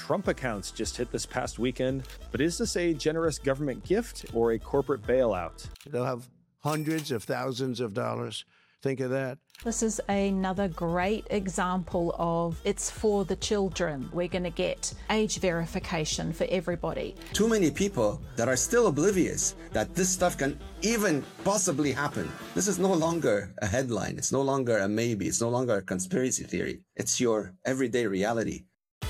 Trump accounts just hit this past weekend, but is this a generous government gift or a corporate bailout? They'll have hundreds of thousands of dollars. Think of that. This is another great example of it's for the children. We're going to get age verification for everybody. Too many people that are still oblivious that this stuff can even possibly happen. This is no longer a headline. It's no longer a maybe. It's no longer a conspiracy theory. It's your everyday reality.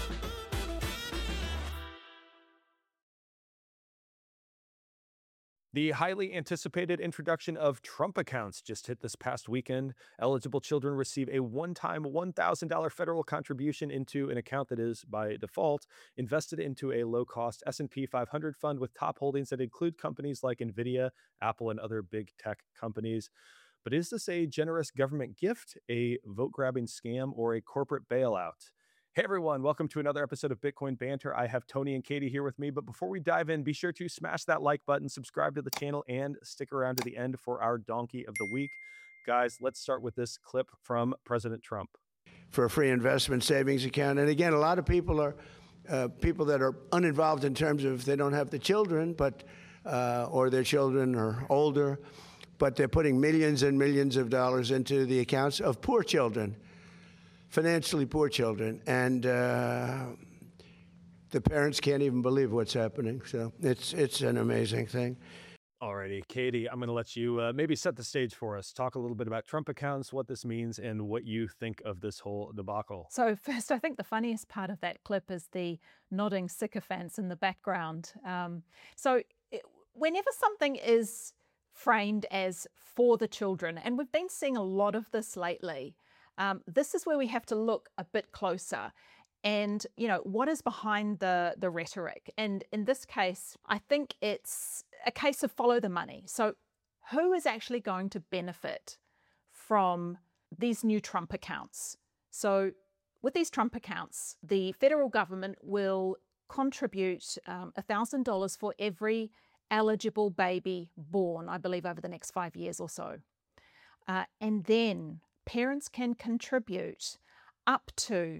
The highly anticipated introduction of Trump accounts just hit this past weekend. Eligible children receive a one-time $1,000 federal contribution into an account that is, by default, invested into a low-cost S&P 500 fund with top holdings that include companies like NVIDIA, Apple, and other big tech companies. But is this a generous government gift, a vote-grabbing scam, or a corporate bailout? Hey everyone, welcome to another episode of Bitcoin Banter. I have Tony and Katie here with me, but before we dive in, be sure to smash that like button, subscribe to the channel, and stick around to the end for our Donkey of the Week. Guys, let's start with this clip from President Trump. For a free investment savings account. And again, a lot of people are people that are uninvolved in terms of they don't have the children, but or their children are older, but they're putting millions and millions of dollars into the accounts of poor children. Financially poor children, and the parents can't even believe what's happening. So it's an amazing thing. Alrighty, Katie, I'm going to let you maybe set the stage for us. Talk a little bit about Trump accounts, what this means, and what you think of this whole debacle. So first, I think the funniest part of that clip is the nodding sycophants in the background. Whenever something is framed as for the children, and we've been seeing a lot of this lately, this is where we have to look a bit closer and, what is behind the rhetoric. And in this case, I think it's a case of follow the money. So who is actually going to benefit from these new Trump accounts? So with these Trump accounts, the federal government will contribute $1,000 for every eligible baby born, I believe, over the next 5 years or so. And then parents can contribute up to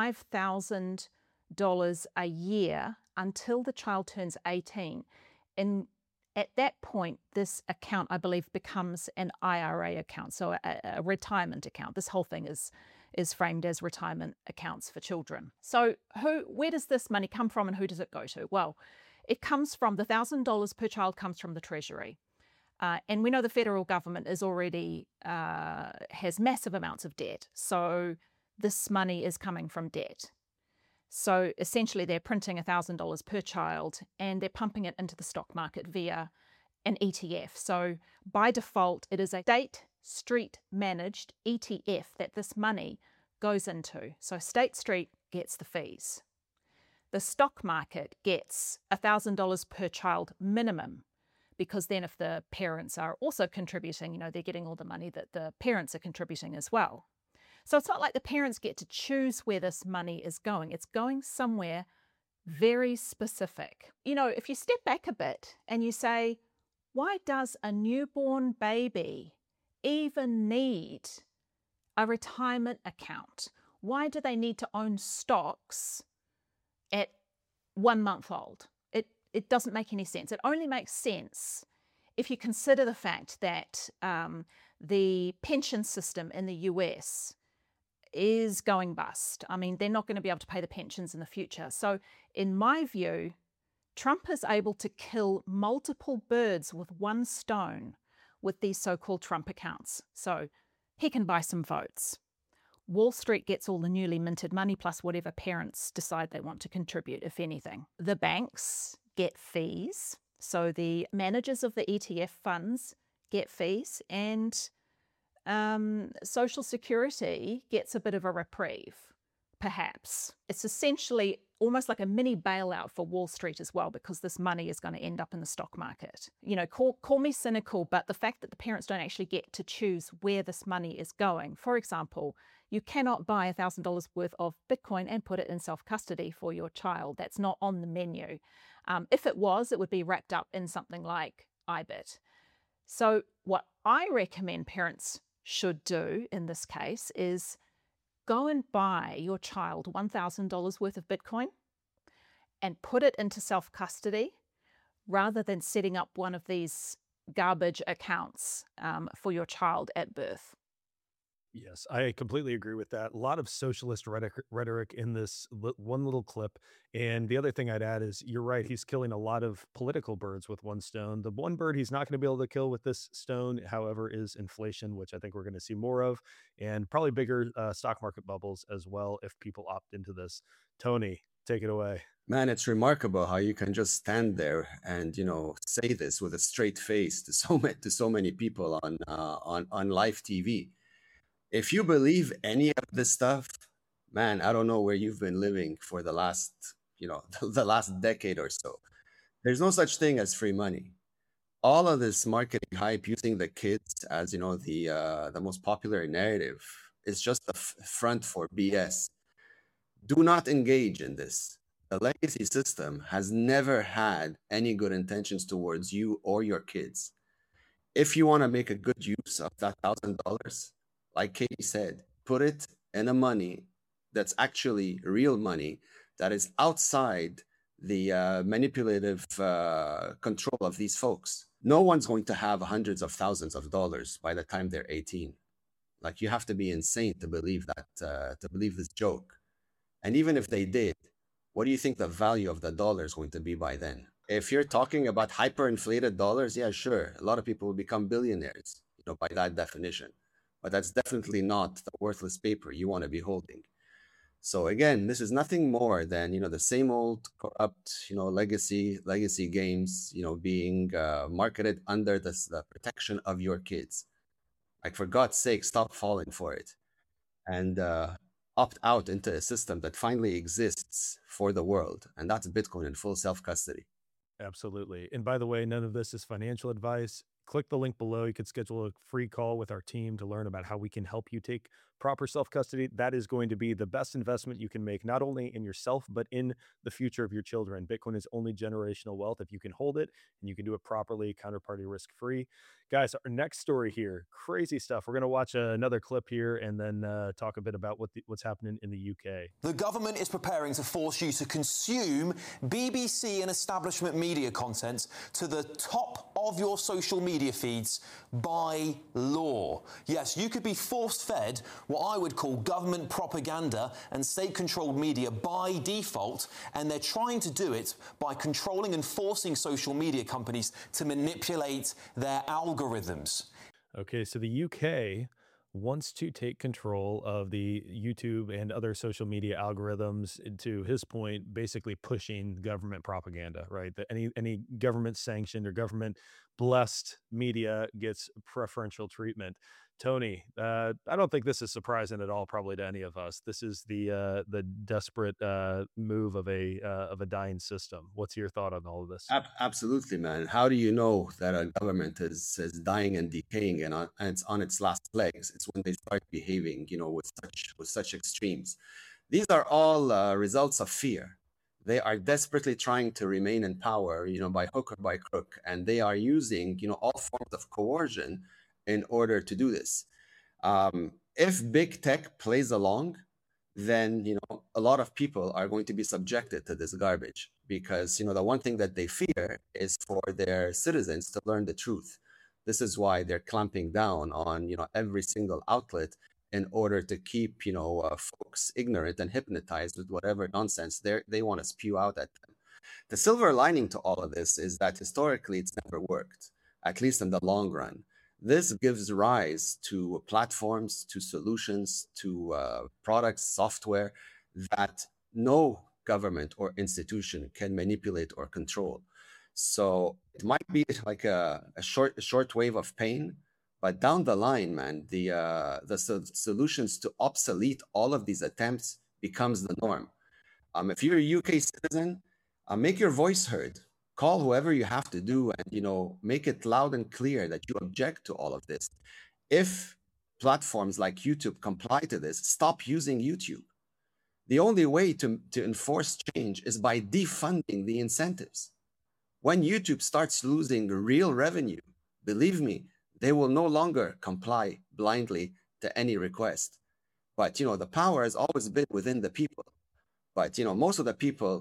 $5,000 a year until the child turns 18. And at that point, this account, I believe, becomes an IRA account, so a retirement account. This whole thing is framed as retirement accounts for children. So where does this money come from and who does it go to? Well, it comes from the $1,000 per child comes from the Treasury. And we know the federal government is already has massive amounts of debt. So this money is coming from debt. So essentially they're printing $1,000 per child and they're pumping it into the stock market via an ETF. So by default, it is a State Street managed ETF that this money goes into. So State Street gets the fees. The stock market gets $1,000 per child minimum, because then if the parents are also contributing, they're getting all the money that the parents are contributing as well. So it's not like the parents get to choose where this money is going. It's going somewhere very specific. If you step back a bit and you say, why does a newborn baby even need a retirement account? Why do they need to own stocks at 1 month old? It doesn't make any sense. It only makes sense if you consider the fact that the pension system in the US is going bust. I mean, they're not going to be able to pay the pensions in the future. So in my view, Trump is able to kill multiple birds with one stone with these so-called Trump accounts. So he can buy some votes. Wall Street gets all the newly minted money plus whatever parents decide they want to contribute, if anything. The banks get fees. So the managers of the ETF funds get fees, and Social Security gets a bit of a reprieve, perhaps. It's essentially almost like a mini bailout for Wall Street as well, because this money is going to end up in the stock market. Call me cynical, but the fact that the parents don't actually get to choose where this money is going. For example, you cannot buy $1,000 worth of Bitcoin and put it in self-custody for your child. That's not on the menu. If it was, it would be wrapped up in something like IBIT. So what I recommend parents should do in this case is go and buy your child $1,000 worth of Bitcoin, and put it into self-custody rather than setting up one of these garbage accounts for your child at birth. Yes, I completely agree with that. A lot of socialist rhetoric in this one little clip. And the other thing I'd add is you're right. He's killing a lot of political birds with one stone. The one bird he's not going to be able to kill with this stone, however, is inflation, which I think we're going to see more of, and probably bigger stock market bubbles as well if people opt into this. Tony, take it away. Man, it's remarkable how you can just stand there and say this with a straight face to so many people on live TV. If you believe any of this stuff, man, I don't know where you've been living for the last, the last decade or so. There's no such thing as free money. All of this marketing hype using the kids as, the most popular narrative is just a front for BS. Do not engage in this. The legacy system has never had any good intentions towards you or your kids. If you want to make a good use of that $1,000, like Katie said, put it in a money that's actually real money that is outside the manipulative control of these folks. No one's going to have hundreds of thousands of dollars by the time they're 18. Like, you have to be insane to believe that, to believe this joke. And even if they did, what do you think the value of the dollar is going to be by then? If you're talking about hyperinflated dollars, yeah, sure. A lot of people will become billionaires, by that definition. But that's definitely not the worthless paper you want to be holding. So again, this is nothing more than, the same old corrupt, legacy games, being marketed under the protection of your kids. Like, for God's sake, stop falling for it and opt out into a system that finally exists for the world. And that's Bitcoin in full self-custody. Absolutely. And by the way, none of this is financial advice. Click the link below. You could schedule a free call with our team to learn about how we can help you take proper self-custody. That is going to be the best investment you can make, not only in yourself, but in the future of your children. Bitcoin is only generational wealth if you can hold it and you can do it properly, counterparty risk-free. Guys, our next story here, crazy stuff. We're going to watch another clip here and then talk a bit about what's happening in the UK. The government is preparing to force you to consume BBC and establishment media content to the top of your social media feeds by law. Yes, you could be force-fed what I would call government propaganda and state-controlled media by default, and they're trying to do it by controlling and forcing social media companies to manipulate their algorithms. Okay, so the UK wants to take control of the YouTube and other social media algorithms, to his point, basically pushing government propaganda, right? That any government sanctioned or government blessed media gets preferential treatment. Tony, I don't think this is surprising at all, probably to any of us. This is the desperate move of a dying system. What's your thought on all of this? Absolutely, man. How do you know that a government is dying and decaying and it's on its last legs? It's when they start behaving, with such extremes. These are all results of fear. They are desperately trying to remain in power, by hook or by crook, and they are using, all forms of coercion in order to do this. If big tech plays along, then a lot of people are going to be subjected to this garbage, because the one thing that they fear is for their citizens to learn the truth. This is why they're clamping down on every single outlet in order to keep folks ignorant and hypnotized with whatever nonsense they want to spew out at them. The silver lining to all of this is that historically it's never worked, at least in the long run. This gives rise to platforms, to solutions, to products, software that no government or institution can manipulate or control. So it might be like a short wave of pain, but down the line, man, the solutions to obsolete all of these attempts becomes the norm. If you're a UK citizen, make your voice heard. Call whoever you have to do and, make it loud and clear that you object to all of this. If platforms like YouTube comply to this, stop using YouTube. The only way to enforce change is by defunding the incentives. When YouTube starts losing real revenue, believe me, they will no longer comply blindly to any request. But, the power has always been within the people. But, most of the people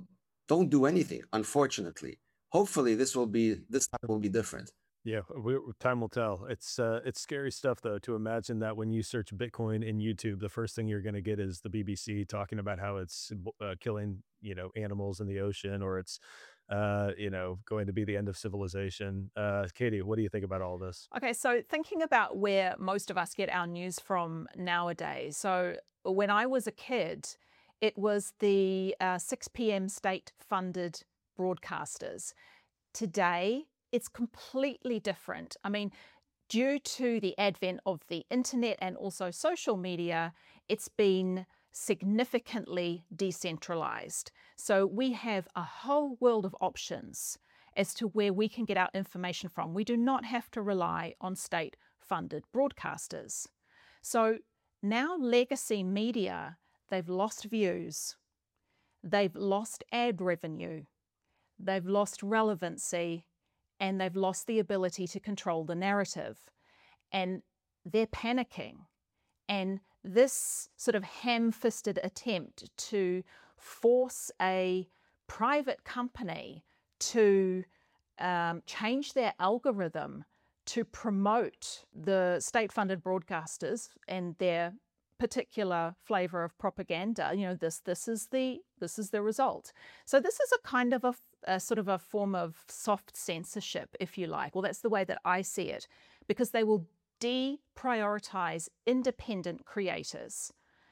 don't do anything, unfortunately. Hopefully this time will be different. Yeah, time will tell. It's scary stuff though to imagine that when you search Bitcoin in YouTube, the first thing you're going to get is the BBC talking about how it's killing animals in the ocean, or it's going to be the end of civilization. Katie, what do you think about all this? Okay, so thinking about where most of us get our news from nowadays. So when I was a kid, it was the 6 p.m. state-funded broadcasters. Today, it's completely different. I mean, due to the advent of the internet and also social media, it's been significantly decentralized. So we have a whole world of options as to where we can get our information from. We do not have to rely on state-funded broadcasters. So now legacy media, they've lost views, they've lost ad revenue, they've lost relevancy, and they've lost the ability to control the narrative. And they're panicking. And this sort of ham-fisted attempt to force a private company to change their algorithm to promote the state-funded broadcasters and their particular flavor of propaganda, this is the result. So this is a kind of a sort of a form of soft censorship, if you like. Well, that's the way that I see it, because they will deprioritize independent creators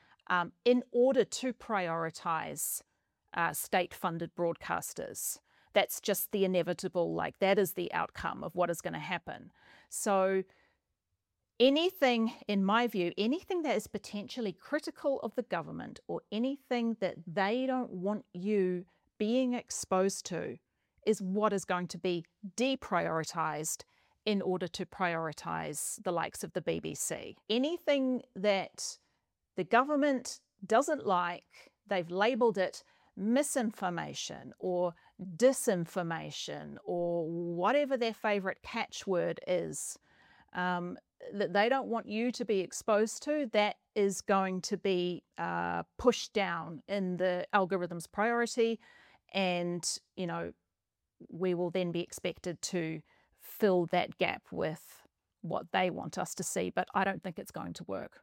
in order to prioritize state-funded broadcasters. That's just the inevitable, that is the outcome of what is going to happen. So anything, in my view, anything that is potentially critical of the government, or anything that they don't want you being exposed to, is what is going to be deprioritized in order to prioritize the likes of the BBC. Anything that the government doesn't like, they've labeled it misinformation or disinformation or whatever their favorite catchword is, that they don't want you to be exposed to, that is going to be pushed down in the algorithm's priority. And, we will then be expected to fill that gap with what they want us to see. But I don't think it's going to work.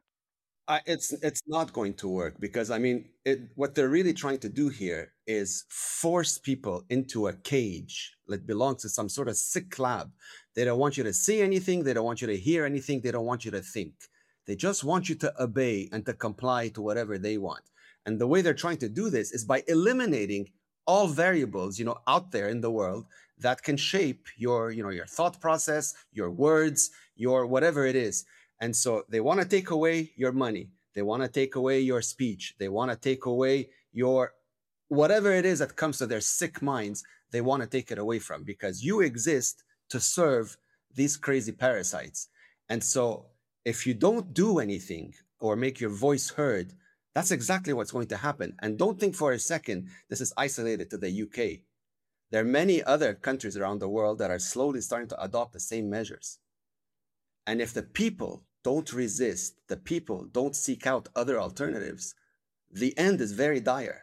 It's not going to work, because what they're really trying to do here is force people into a cage that belongs to some sort of sick lab. They don't want you to see anything. They don't want you to hear anything. They don't want you to think. They just want you to obey and to comply to whatever they want. And the way they're trying to do this is by eliminating all variables, out there in the world that can shape your thought process, your words, your whatever it is. And so they want to take away your money. They want to take away your speech. They want to take away your whatever it is that comes to their sick minds. They want to take it away from, because you exist to serve these crazy parasites. And so if you don't do anything or make your voice heard, that's exactly what's going to happen. And don't think for a second this is isolated to the UK. There are many other countries around the world that are slowly starting to adopt the same measures. And if the people don't resist, the people don't seek out other alternatives, the end is very dire.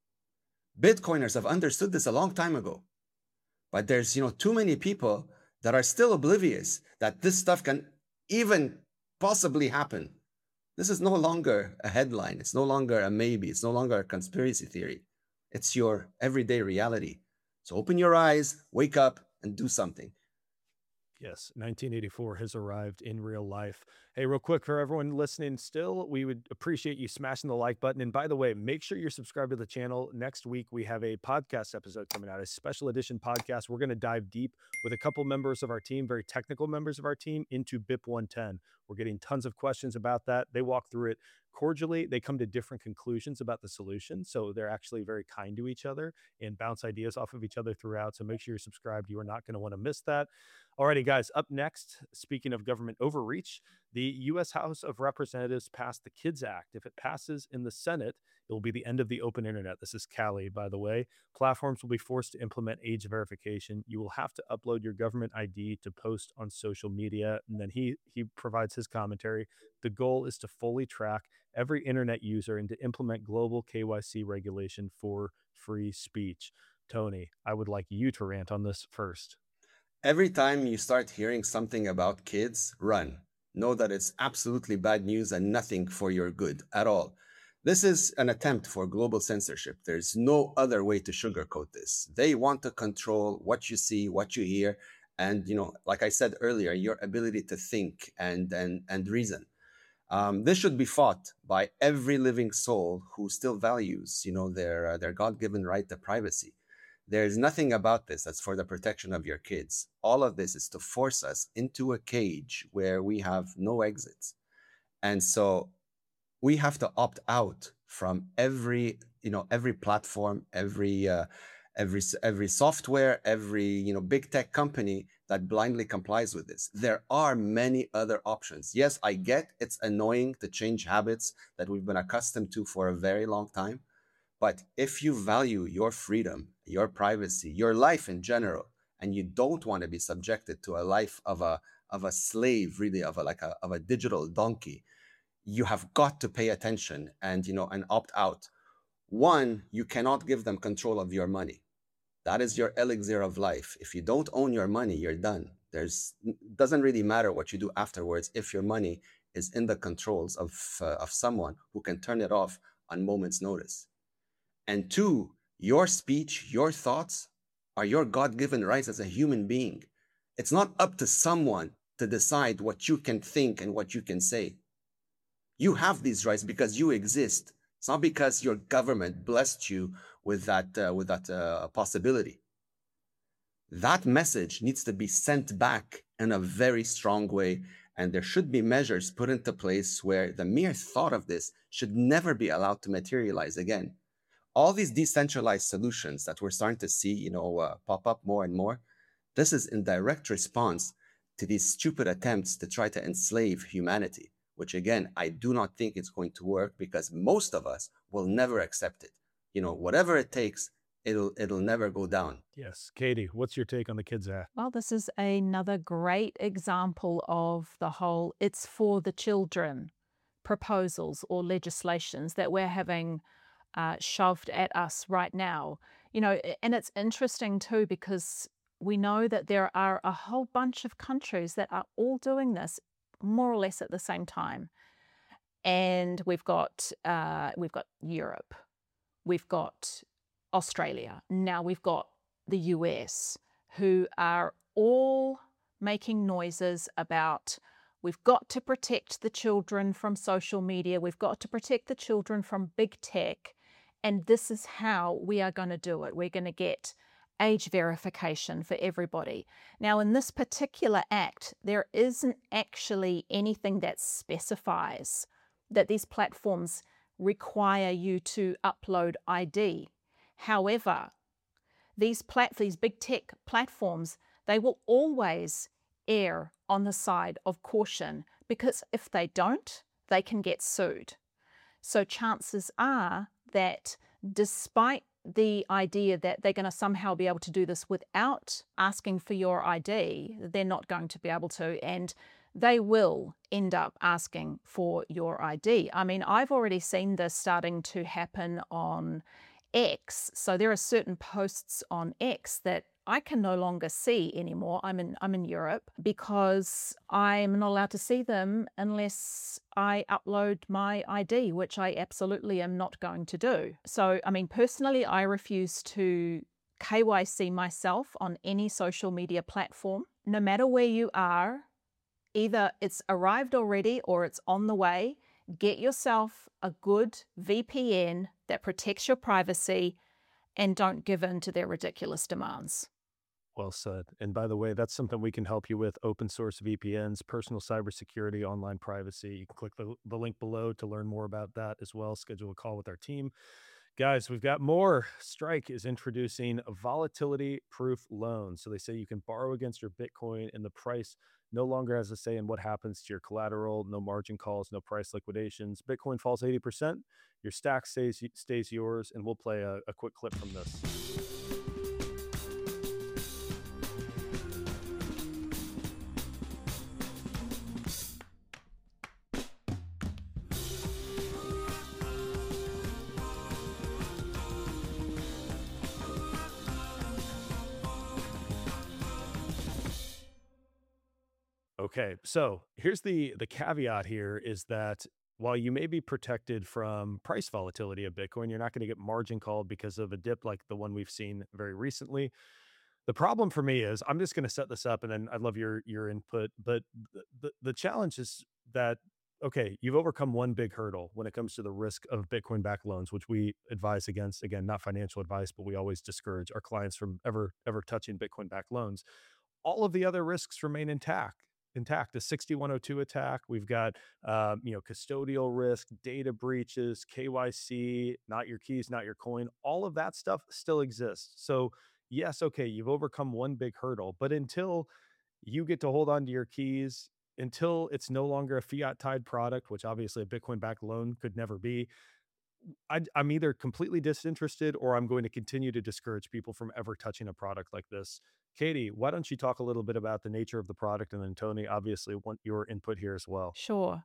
Bitcoiners have understood this a long time ago. But there's, too many people that are still oblivious that this stuff can even possibly happen. This is no longer a headline. It's no longer a maybe. It's no longer a conspiracy theory. It's your everyday reality. So open your eyes, wake up, and do something. Yes, 1984 has arrived in real life. Hey, real quick, for everyone listening still, we would appreciate you smashing the like button. And by the way, make sure you're subscribed to the channel. Next week, we have a podcast episode coming out, a special edition podcast. We're going to dive deep with a couple members of our team, very technical members of our team, into BIP 110. We're getting tons of questions about that. They walk through it cordially. They come to different conclusions about the solution. So they're actually very kind to each other and bounce ideas off of each other throughout. So make sure you're subscribed. You are not going to want to miss that. Alrighty, guys, up next, speaking of government overreach, the U.S. House of Representatives passed the KIDS Act. If it passes in the Senate, it will be the end of the open internet. This is Callie, by the way. Platforms will be forced to implement age verification. You will have to upload your government ID to post on social media. And then he provides his commentary. The goal is to fully track every internet user and to implement global KYC regulation for free speech. Tony, I would like you to rant on this first. Every time you start hearing something about kids, run. Know that it's absolutely bad news and nothing for your good at all. This is an attempt for global censorship. There's no other way to sugarcoat this. They want to control what you see, what you hear, and like I said earlier, your ability to think and reason. This should be fought by every living soul who still values, their God-given right to privacy. There's nothing about this that's for the protection of your kids. All of this is to force us into a cage where we have no exits. And so we have to opt out from every platform, every software, every big tech company that blindly complies with this. There are many other options. Yes, I get it's annoying to change habits that we've been accustomed to for a very long time. But if you value your freedom, your privacy, your life in general, and you don't want to be subjected to a life of a slave, really, of a digital donkey, you have got to pay attention and opt out. One, you cannot give them control of your money. That is your elixir of life. If you don't own your money, you're done. Doesn't really matter what you do afterwards if your money is in the controls of someone who can turn it off on moment's notice. And two, your speech, your thoughts are your God-given rights as a human being. It's not up to someone to decide what you can think and what you can say. You have these rights because you exist. It's not because your government blessed you with that possibility. That message needs to be sent back in a very strong way, and there should be measures put into place where the mere thought of this should never be allowed to materialize again. All these decentralized solutions that we're starting to see, pop up more and more, this is in direct response to these stupid attempts to try to enslave humanity, which again, I do not think it's going to work because most of us will never accept it. Whatever it takes, it'll never go down. Yes. Katie, what's your take on the Kids Act? Well, this is another great example of the whole "it's for the children" proposals or legislations that we're having shoved at us right now. And it's interesting too, because we know that there are a whole bunch of countries that are all doing this more or less at the same time. And we've got Europe, we've got Australia, now we've got the US, who are all making noises about we've got to protect the children from social media, we've got to protect the children from big tech, and this is how we are going to do it. We're going to get age verification for everybody. Now, in this particular act, there isn't actually anything that specifies that these platforms require you to upload ID. However, these big tech platforms, they will always err on the side of caution, because if they don't, they can get sued. So chances are that despite the idea that they're going to somehow be able to do this without asking for your ID, they're not going to be able to, and they will end up asking for your ID. I mean, I've already seen this starting to happen on X. So there are certain posts on X that I can no longer see anymore. I'm in Europe, because I'm not allowed to see them unless I upload my ID, which I absolutely am not going to do. So, I mean, personally, I refuse to KYC myself on any social media platform. No matter where you are, either it's arrived already or it's on the way, get yourself a good VPN that protects your privacy, and don't give in to their ridiculous demands. Well said. And by the way, that's something we can help you with: open source VPNs, personal cybersecurity, online privacy. You can click the link below to learn more about that as well. Schedule a call with our team. Guys, we've got more. Strike is introducing a volatility-proof loan. So they say you can borrow against your Bitcoin, and the price no longer has a say in what happens to your collateral. No margin calls, no price liquidations. Bitcoin falls 80%. Your stack stays yours, and we'll play a quick clip from this. Okay, so here's the caveat here is that while you may be protected from price volatility of Bitcoin, you're not going to get margin called because of a dip like the one we've seen very recently. The problem for me is I'm just going to set this up, and then I'd love your input. But the challenge is that okay, you've overcome one big hurdle when it comes to the risk of Bitcoin backed loans, which we advise against. Again, not financial advice, but we always discourage our clients from ever touching Bitcoin backed loans. All of the other risks remain intact. The 6102 attack, we've got custodial risk, data breaches, KYC, not your keys, not your coin. All of that stuff still exists. So yes, okay, you've overcome one big hurdle, but until you get to hold on to your keys, until it's no longer a fiat tied product, which obviously a Bitcoin backed loan could never be, I'm either completely disinterested or I'm going to continue to discourage people from ever touching a product like this. Katie, why don't you talk a little bit about the nature of the product? And then Tony, obviously want your input here as well. Sure.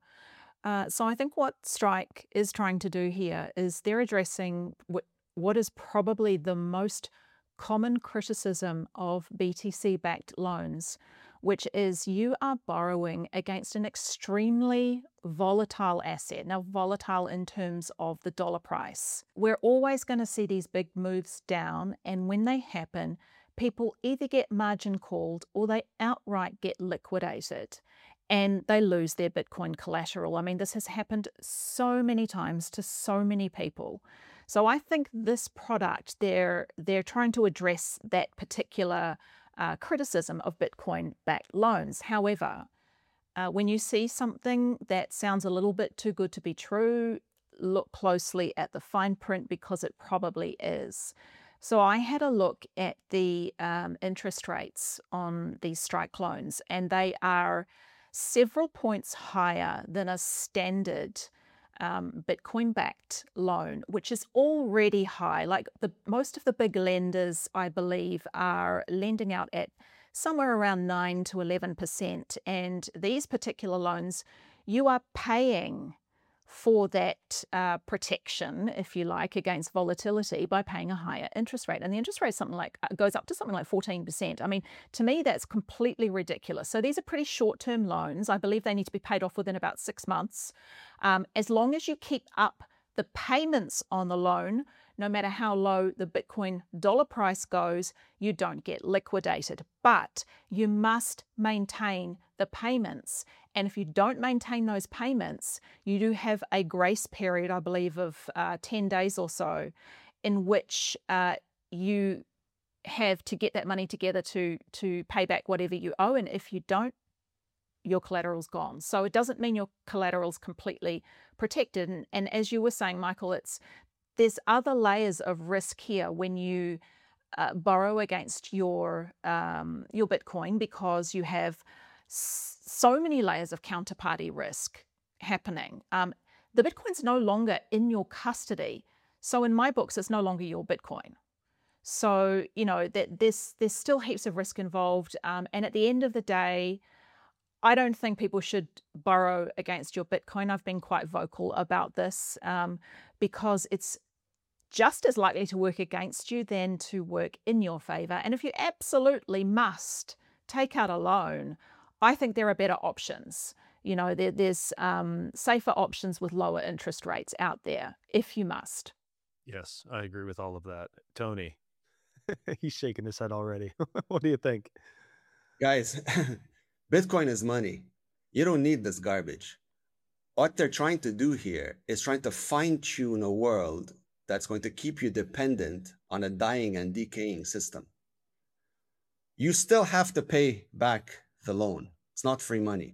So I think what Strike is trying to do here is they're addressing what is probably the most common criticism of BTC-backed loans, which is you are borrowing against an extremely volatile asset. Now, volatile in terms of the dollar price. We're always going to see these big moves down, and when they happen, people either get margin called or they outright get liquidated and they lose their Bitcoin collateral. I mean, this has happened so many times to so many people. So I think this product, they're trying to address that particular criticism of Bitcoin-backed loans. However, when you see something that sounds a little bit too good to be true, look closely at the fine print because it probably is. So I had a look at the interest rates on these Strike loans, and they are several points higher than a standard Bitcoin-backed loan, which is already high. Like most of the big lenders, I believe, are lending out at somewhere around 9 to 11%. And these particular loans, you are paying for that protection, if you like, against volatility by paying a higher interest rate. And the interest rate goes up to something like 14%. I mean, to me, that's completely ridiculous. So these are pretty short-term loans. I believe they need to be paid off within about 6 months. As long as you keep up the payments on the loan, no matter how low the Bitcoin dollar price goes, you don't get liquidated. But you must maintain the payments. And if you don't maintain those payments, you do have a grace period, I believe, of 10 days or so, in which you have to get that money together to pay back whatever you owe. And if you don't, your collateral's gone. So it doesn't mean your collateral's completely protected. And as you were saying, Michael, there's other layers of risk here when you borrow against your Bitcoin, because you have so many layers of counterparty risk happening. The Bitcoin's no longer in your custody. So in my books, it's no longer your Bitcoin. So, there's still heaps of risk involved. And at the end of the day, I don't think people should borrow against your Bitcoin. I've been quite vocal about this because it's just as likely to work against you than to work in your favor. And if you absolutely must take out a loan, I think there are better options. There's safer options with lower interest rates out there if you must. Yes, I agree with all of that. Tony, he's shaking his head already. What do you think? Guys, Bitcoin is money. You don't need this garbage. What they're trying to do here is trying to fine-tune a world that's going to keep you dependent on a dying and decaying system. You still have to pay back the loan. It's not free money.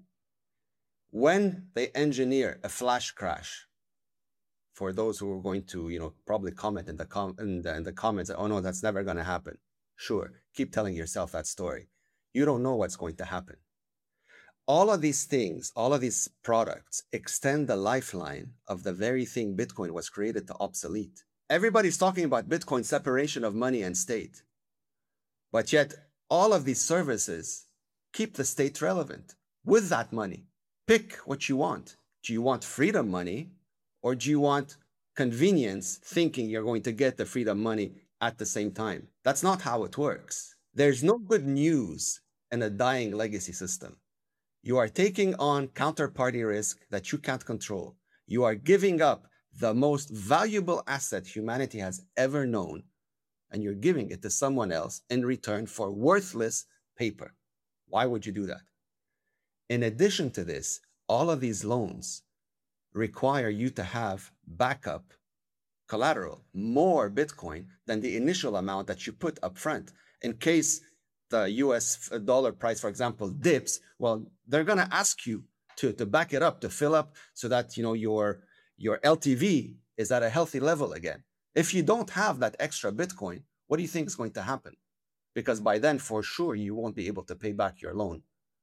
When they engineer a flash crash, for those who are going to, probably comment in the comments, oh no, that's never going to happen. Sure, keep telling yourself that story. You don't know what's going to happen. All of these things, all of these products extend the lifeline of the very thing Bitcoin was created to obsolete. Everybody's talking about Bitcoin separation of money and state. But yet, all of these services keep the state relevant with that money. Pick what you want. Do you want freedom money, or do you want convenience, thinking you're going to get the freedom money at the same time? That's not how it works. There's no good news in a dying legacy system. You are taking on counterparty risk that you can't control. You are giving up the most valuable asset humanity has ever known, and you're giving it to someone else in return for worthless paper. Why would you do that? In addition to this, all of these loans require you to have backup collateral, more Bitcoin than the initial amount that you put up front. In case the US dollar price, for example, dips, well, they're going to ask you to back it up, to fill up so that your LTV is at a healthy level again. If you don't have that extra Bitcoin, what do you think is going to happen? Because by then, for sure, you won't be able to pay back your loan.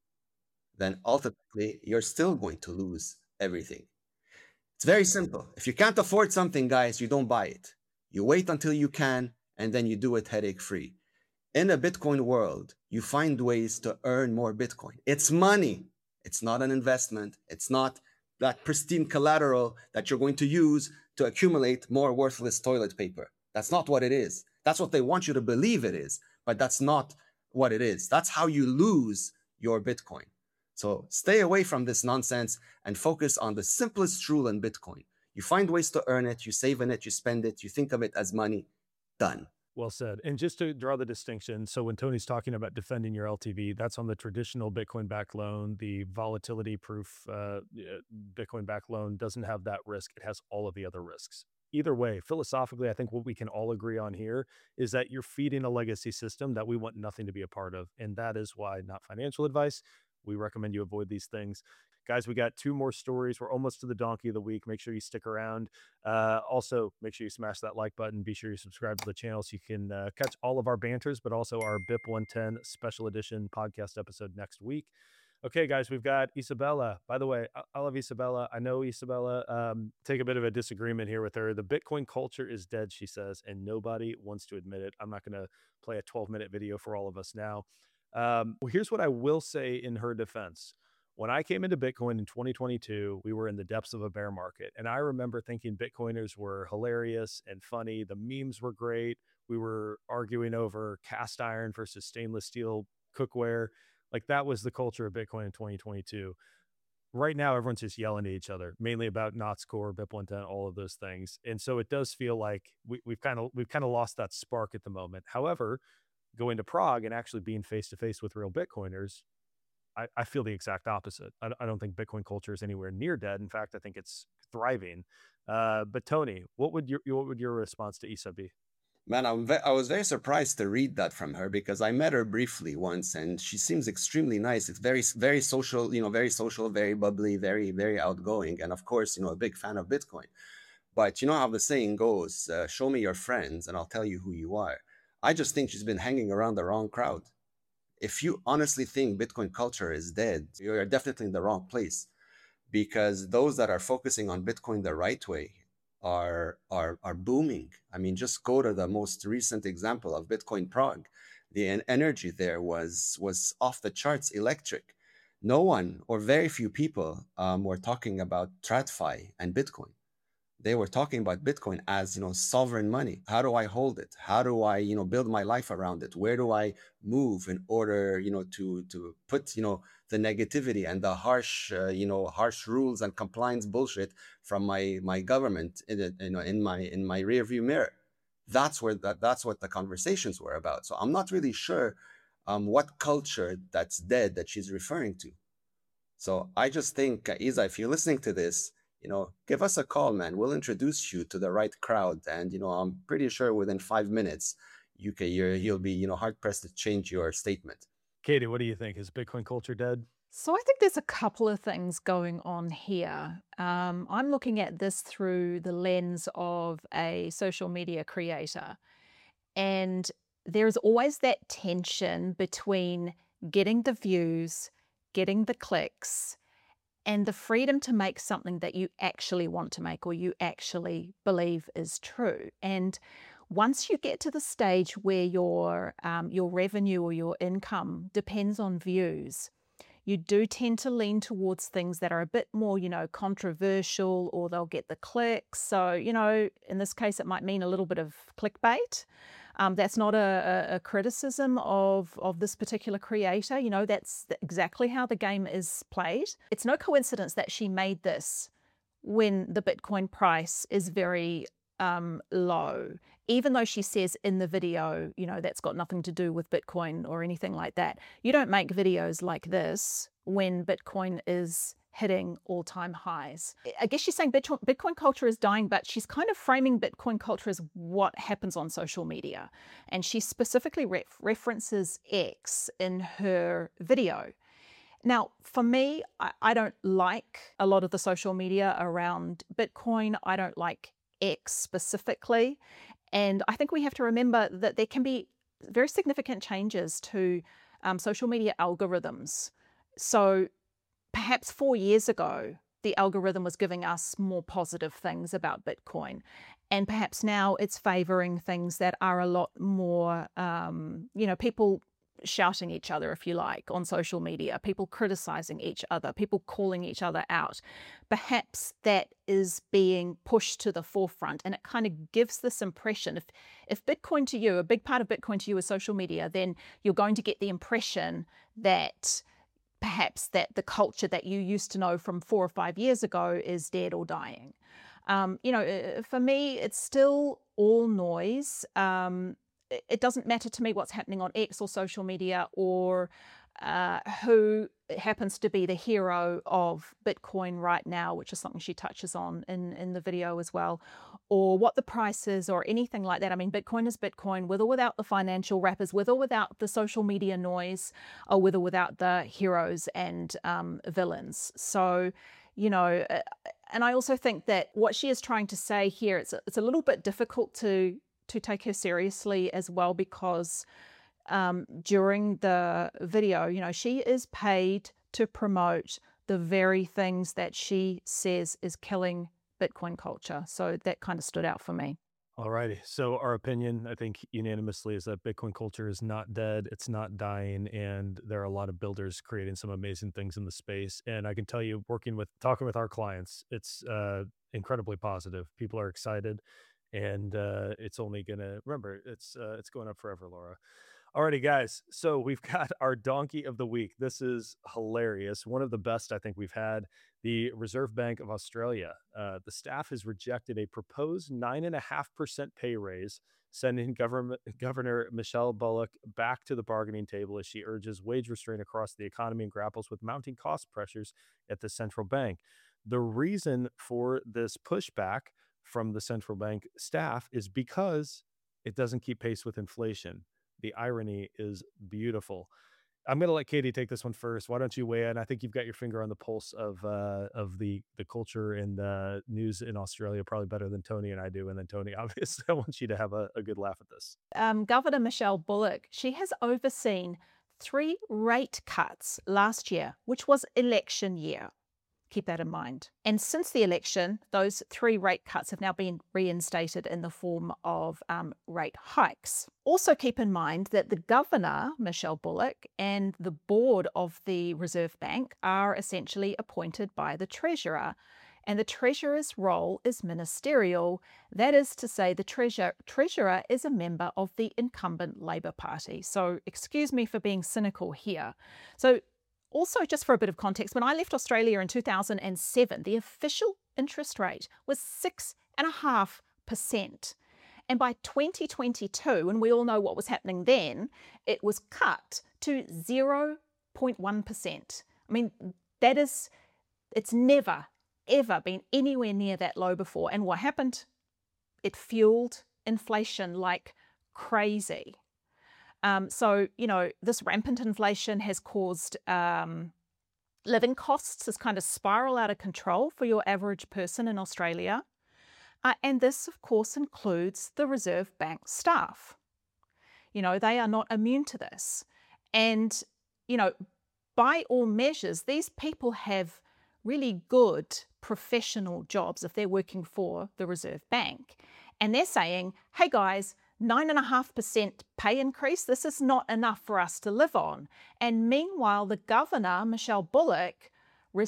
Then ultimately, you're still going to lose everything. It's very simple. If you can't afford something, guys, you don't buy it. You wait until you can, and then you do it headache-free. In a Bitcoin world, you find ways to earn more Bitcoin. It's money. It's not an investment. It's not that pristine collateral that you're going to use to accumulate more worthless toilet paper. That's not what it is. That's what they want you to believe it is, but that's not what it is. That's how you lose your Bitcoin. So stay away from this nonsense and focus on the simplest rule in Bitcoin. You find ways to earn it, you save in it, you spend it, you think of it as money. Done. Well said. And just to draw the distinction, so when Tony's talking about defending your LTV, that's on the traditional Bitcoin-backed loan. The volatility-proof Bitcoin-backed loan doesn't have that risk. It has all of the other risks. Either way, philosophically, I think what we can all agree on here is that you're feeding a legacy system that we want nothing to be a part of. And that is why, not financial advice, we recommend you avoid these things. Guys, we got 2 more stories. We're almost to the donkey of the week. Make sure you stick around. Also, make sure you smash that like button. Be sure you subscribe to the channel so you can catch all of our banters, but also our BIP 110 special edition podcast episode next week. Okay, guys, we've got Isabella. By the way, I love Isabella. I know Isabella. Take a bit of a disagreement here with her. The Bitcoin culture is dead, she says, and nobody wants to admit it. I'm not going to play a 12-minute video for all of us now. Well, here's what I will say in her defense. When I came into Bitcoin in 2022, we were in the depths of a bear market. And I remember thinking Bitcoiners were hilarious and funny. The memes were great. We were arguing over cast iron versus stainless steel cookware. Like, that was the culture of Bitcoin in 2022. Right now, everyone's just yelling at each other, mainly about Knott's Core, BIP 110, all of those things. And so it does feel like we've kind of lost that spark at the moment. However, going to Prague and actually being face-to-face with real Bitcoiners, I feel the exact opposite. I don't think Bitcoin culture is anywhere near dead. In fact, I think it's thriving. But Tony, what would your response to Isa be? Man, I was very surprised to read that from her because I met her briefly once and she seems extremely nice. It's very, very social, very social, very bubbly, very, very outgoing. And of course, a big fan of Bitcoin. But you know how the saying goes, show me your friends and I'll tell you who you are. I just think she's been hanging around the wrong crowd. If you honestly think Bitcoin culture is dead, you're definitely in the wrong place, because those that are focusing on Bitcoin the right way are booming. I mean, just go to the most recent example of Bitcoin Prague. The energy there was off the charts, electric. No one or very few people were talking about TradFi and Bitcoin. They were talking about Bitcoin as, sovereign money. How do I hold it? How do I, build my life around it? Where do I move in order, to put, the negativity and the harsh rules and compliance bullshit from my government in my rearview mirror? That's what the conversations were about. So I'm not really sure what culture that's dead that she's referring to. So I just think, Isa, if you're listening to this, give us a call, man. We'll introduce you to the right crowd. And, I'm pretty sure within 5 minutes, you'll be, hard-pressed to change your statement. Katie, what do you think? Is Bitcoin culture dead? So I think there's a couple of things going on here. I'm looking at this through the lens of a social media creator. And there's always that tension between getting the views, getting the clicks, and the freedom to make something that you actually want to make or you actually believe is true. And once you get to the stage where your revenue or your income depends on views, you do tend to lean towards things that are a bit more, controversial, or they'll get the clicks. So, in this case, it might mean a little bit of clickbait. That's not a criticism of this particular creator. You know, that's exactly how the game is played. It's no coincidence that she made this when the Bitcoin price is very low, even though she says in the video, you know, that's got nothing to do with Bitcoin or anything like that. You don't make videos like this when Bitcoin is hitting all-time highs. I guess she's saying Bitcoin culture is dying, but she's kind of framing Bitcoin culture as what happens on social media. And she specifically references X in her video. Now, for me, I don't like a lot of the social media around Bitcoin. I don't like X specifically. And I think we have to remember that there can be very significant changes to social media algorithms. So perhaps 4 years ago, the algorithm was giving us more positive things about Bitcoin. And perhaps now it's favoring things that are a lot more, people shouting each other, if you like, on social media, people criticizing each other, people calling each other out. Perhaps that is being pushed to the forefront, and it kind of gives this impression, if Bitcoin to you, a big part of Bitcoin to you is social media, then you're going to get the impression that perhaps that the culture that you used to know from 4 or 5 years ago is dead or dying. For me, it's still all noise. It doesn't matter to me what's happening on X or social media, or who happens to be the hero of Bitcoin right now, which is something she touches on in the video as well, or what the price is or anything like that. I mean, Bitcoin is Bitcoin, with or without the financial wrappers, with or without the social media noise, or with or without the heroes and villains. So, and I also think that what she is trying to say here, it's a little bit difficult to take her seriously as well, because during the video, she is paid to promote the very things that she says is killing Bitcoin culture. So that kind of stood out for me. All righty. So our opinion, I think unanimously, is that Bitcoin culture is not dead. It's not dying. And there are a lot of builders creating some amazing things in the space. And I can tell you, talking with our clients, it's incredibly positive. People are excited. And it's only gonna, remember, it's going up forever, Laura. Alrighty, guys. So we've got our donkey of the week. This is hilarious. One of the best I think we've had. The Reserve Bank of Australia. The staff has rejected a proposed 9.5% pay raise, sending Governor Michelle Bullock back to the bargaining table as she urges wage restraint across the economy and grapples with mounting cost pressures at the central bank. The reason for this pushback from the central bank staff is because it doesn't keep pace with inflation. The irony is beautiful. I'm going to let Katie take this one first. Why don't you weigh in? I think you've got your finger on the pulse of the culture and news in Australia probably better than Tony and I do. And then Tony, obviously, I want you to have a good laugh at this. Governor Michelle Bullock, she has overseen 3 rate cuts last year, which was election year. Keep that in mind. And since the election, those 3 rate cuts have now been reinstated in the form of rate hikes. Also keep in mind that the governor, Michelle Bullock, and the board of the Reserve Bank are essentially appointed by the treasurer. And the treasurer's role is ministerial. That is to say, the treasurer is a member of the incumbent Labor Party. So excuse me for being cynical here. So also, just for a bit of context, when I left Australia in 2007, the official interest rate was 6.5%. And by 2022, and we all know what was happening then, it was cut to 0.1%. I mean, it's never, ever been anywhere near that low before. And what happened? It fueled inflation like crazy. So, this rampant inflation has caused living costs to kind of spiral out of control for your average person in Australia. And this, of course, includes the Reserve Bank staff. They are not immune to this. And, by all measures, these people have really good professional jobs if they're working for the Reserve Bank. And they're saying, hey guys, 9.5% pay increase, this is not enough for us to live on. And meanwhile, the governor, Michelle Bullock,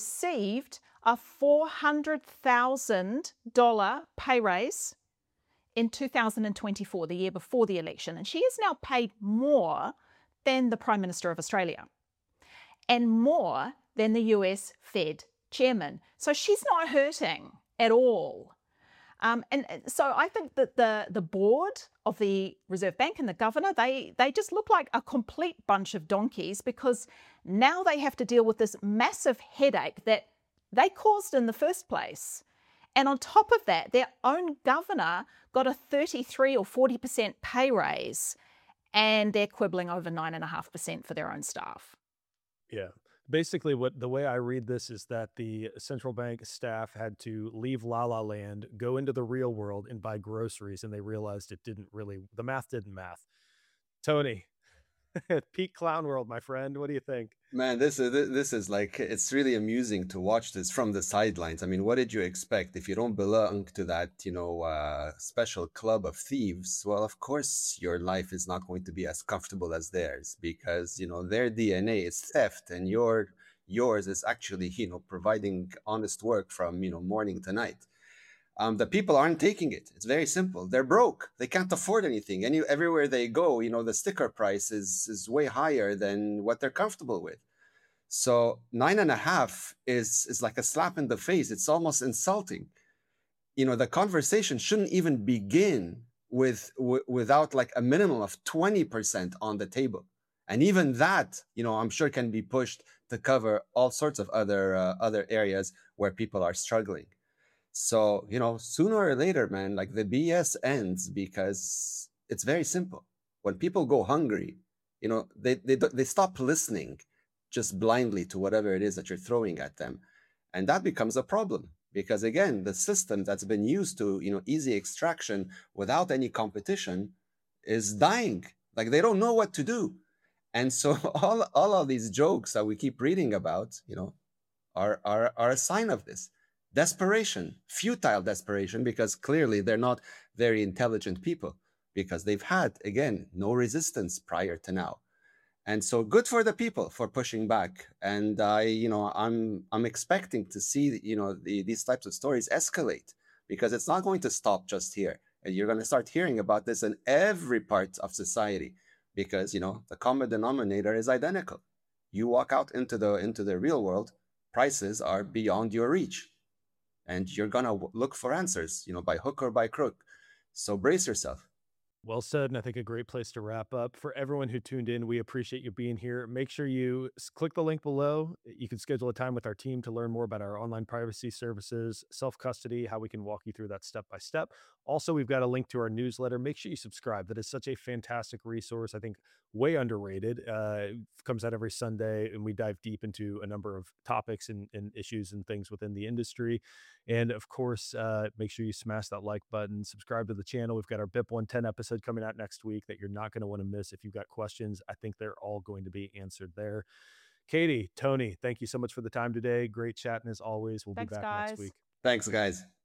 received a $400,000 pay raise in 2024, the year before the election, and she is now paid more than the Prime Minister of Australia and more than the US Fed chairman. So she's not hurting at all. And so I think that the board of the Reserve Bank and the governor, they just look like a complete bunch of donkeys, because now they have to deal with this massive headache that they caused in the first place. And on top of that, their own governor got a 33 or 40% pay raise, and they're quibbling over 9.5% for their own staff. Yeah. Basically, the way I read this is that the central bank staff had to leave La La Land, go into the real world, and buy groceries, and they realized the math didn't math. Tony, peak clown world, my friend. What do you think? Man, this is like, it's really amusing to watch this from the sidelines. I mean, what did you expect? If you don't belong to that, special club of thieves, well, of course, your life is not going to be as comfortable as theirs, because, their DNA is theft, and yours is actually, providing honest work from, morning to night. The people aren't taking it. It's very simple. They're broke. They can't afford anything. And everywhere they go, the sticker price is way higher than what they're comfortable with. So 9.5 is like a slap in the face. It's almost insulting. The conversation shouldn't even begin without like a minimum of 20% on the table. And even that, I'm sure can be pushed to cover all sorts of other areas where people are struggling. So, sooner or later, man, like the BS ends, because it's very simple. When people go hungry, they stop listening just blindly to whatever it is that you're throwing at them. And that becomes a problem, because again, the system that's been used to, easy extraction without any competition is dying. Like, they don't know what to do. And so all of these jokes that we keep reading about, are a sign of this. Desperation, futile desperation, because clearly they're not very intelligent people, because they've had, again, no resistance prior to now. And so good for the people for pushing back. And I'm expecting to see, these types of stories escalate, because it's not going to stop just here. And you're going to start hearing about this in every part of society, because, the common denominator is identical. You walk out into the real world, prices are beyond your reach. And you're going to look for answers, by hook or by crook. So brace yourself. Well said, and I think a great place to wrap up. For everyone who tuned in, we appreciate you being here. Make sure you click the link below. You can schedule a time with our team to learn more about our online privacy services, self-custody, how we can walk you through that step by step. Also, we've got a link to our newsletter. Make sure you subscribe. That is such a fantastic resource. I think way underrated. It comes out every Sunday, and we dive deep into a number of topics and issues and things within the industry. And of course, make sure you smash that like button, subscribe to the channel. We've got our BIP 110 episode coming out next week that you're not going to want to miss. If you've got questions, I think they're all going to be answered there. Katie, Tony, thank you so much for the time today. Great chatting as always. We'll be back next week. Thanks, guys.